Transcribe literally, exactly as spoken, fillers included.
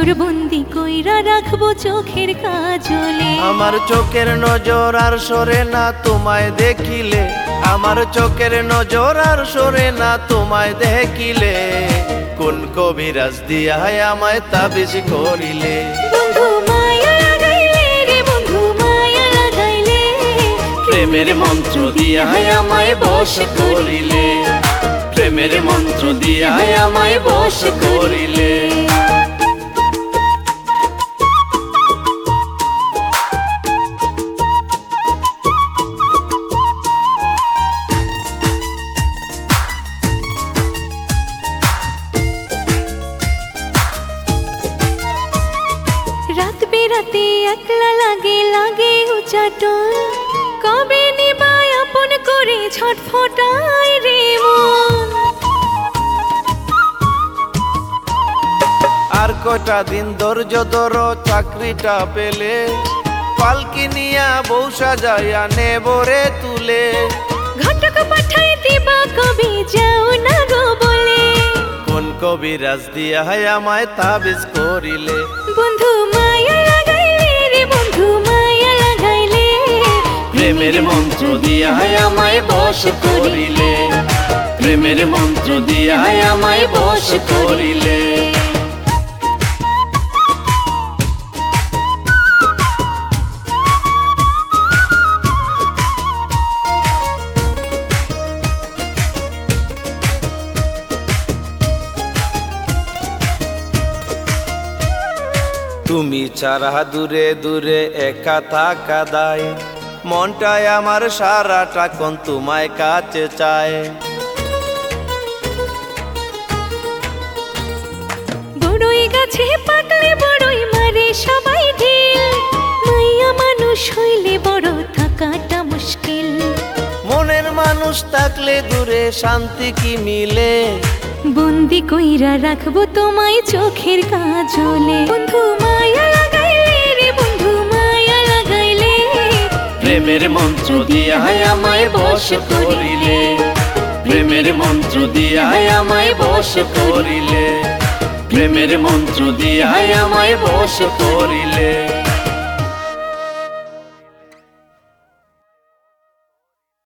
নজর বন্দি কইরা রাখবো চোখের কাজলে। আমার চোখের নজর আর সরে না তোমায় দেখিলে, আমার চোখের নজর আর সরে না তোমায় দেখিলে। কোন কবিরাজ দিয়ায় আমায় তাবিজ করিলে? বন্ধু মায়া লাগাইলে রে বন্ধু মায়া লাগাইলে, প্রেমের মন্ত্র দিয়ায় আমায় বশ করিলে, প্রেমের মন্ত্র দিয়ায় আমায় বশ করিলে। রাত বেরাতে একলা লাগে লাগে উচাটন, কবে নিবাই আপন করে ছটফটায় রে মন। আর কটা দিন ধৈর্য ধর চাকরিটা পেলে, পালকি নিয়া বউ সাজাইয়া নেবরে তুলে। ঘটক পাঠাই দিবা কবে যাও না গো বলে, কোন কবিরাজ দিয়ায় আমায় তাবিজ করিলে? বন্ধু মায়া লাগাইলে রে বন্ধু মায়া লাগাইলে, প্রেমের মন্ত্র দিয়ায় আমায় বশ করিলে, প্রেমের মন্ত্র দিয়ায় আমায় বশ করিলে। তুমি ছাড়া দূরে দূরে একা থাকা দায়, মনটায় আমার সারাটা কোন তোমায় কাছে চায়। বড়ই গাছে পাকলে বড়ই মারে সবাই ঢিল, মাইয়া মানুষ হইলে বড় থাকাটা মুশকিল। মনের মানুষ থাকলে দূরে শান্তি কি মিলে? বন্দি কইরা রাখবো তোমায় চোখের কাজলে। বন্ধু মায়া লাগাইলে রে বন্ধু মায়া লাগাইলে, প্রেমের মন্ত্র দিয়ায় আমায় বশ করিলে, প্রেমের মন্ত্র দিয়ায় আমায় বশ করিলে, প্রেমের মন্ত্র দিয়ায় আমায় বশ করিলে।